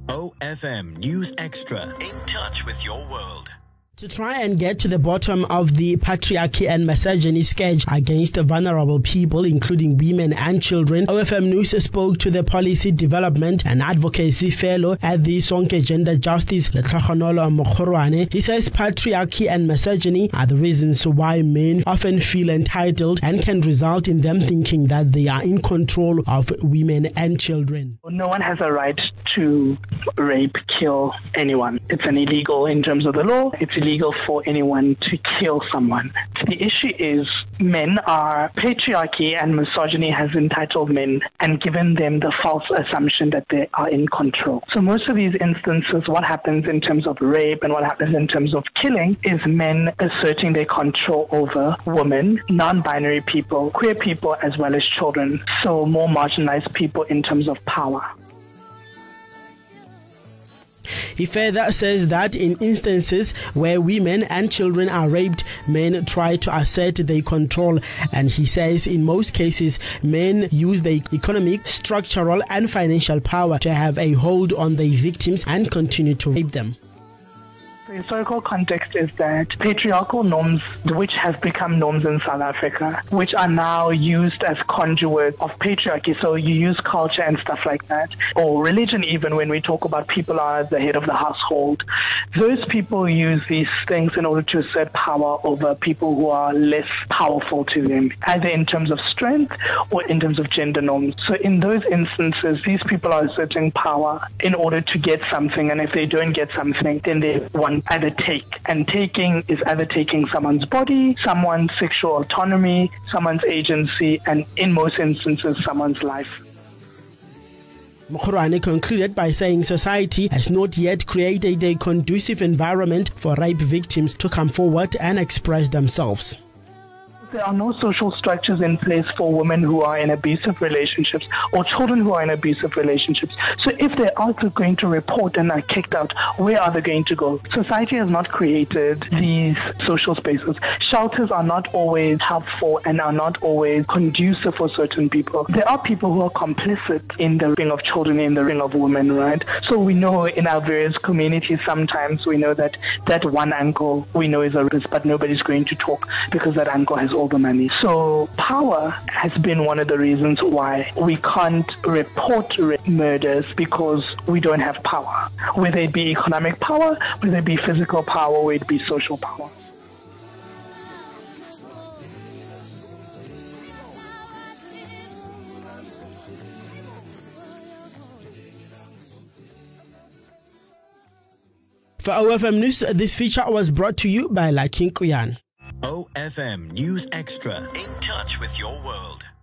OFM News Extra. In touch with your world. To try and get to the bottom of the patriarchy and misogyny scourge against vulnerable people, including women and children, OFM News spoke to the Policy Development and Advocacy Fellow at the Sonke Gender Justice, Letlhakgonolo Mokgorwane. He says patriarchy and misogyny are the reasons why men often feel entitled and can result in them thinking that they are in control of women and children. No one has a right to rape, kill anyone. It's illegal in terms of the law. It's illegal for anyone to kill someone. The issue is patriarchy and misogyny has entitled men and given them the false assumption that they are in control. So most of these instances, what happens in terms of rape and what happens in terms of killing is men asserting their control over women, non-binary people, queer people, as well as children. So more marginalized people in terms of power. He further says that in instances where women and children are raped, men try to assert their control, and he says in most cases men use their economic, structural and financial power to have a hold on their victims and continue to rape them. The historical context is that patriarchal norms, which have become norms in South Africa, which are now used as conduit of patriarchy. So you use culture and stuff like that, or religion even, when we talk about people are the head of the household. Those people use these things in order to assert power over people who are less powerful to them, either in terms of strength or in terms of gender norms. So in those instances, these people are asserting power in order to get something, and if they don't get something, then they want either take. And taking is either taking someone's body, someone's sexual autonomy, someone's agency, and in most instances, someone's life. Mokgorwane concluded by saying society has not yet created a conducive environment for rape victims to come forward and express themselves. There are no social structures in place for women who are in abusive relationships or children who are in abusive relationships. So if they are going to report and are kicked out, where are they going to go? Society has not created these social spaces. Shelters are not always helpful and are not always conducive for certain people. There are people who are complicit in the raping of children, in the raping of women, right? So we know in our various communities, sometimes we know that one uncle we know is a rapist, but nobody's going to talk because that uncle has all the money. So power has been one of the reasons why we can't report murders, because we don't have power, whether it be economic power, whether it be physical power, whether it be social power. For OFM News, this feature was brought to you by Lakin Kuyan. OFM News Extra. In touch with your world.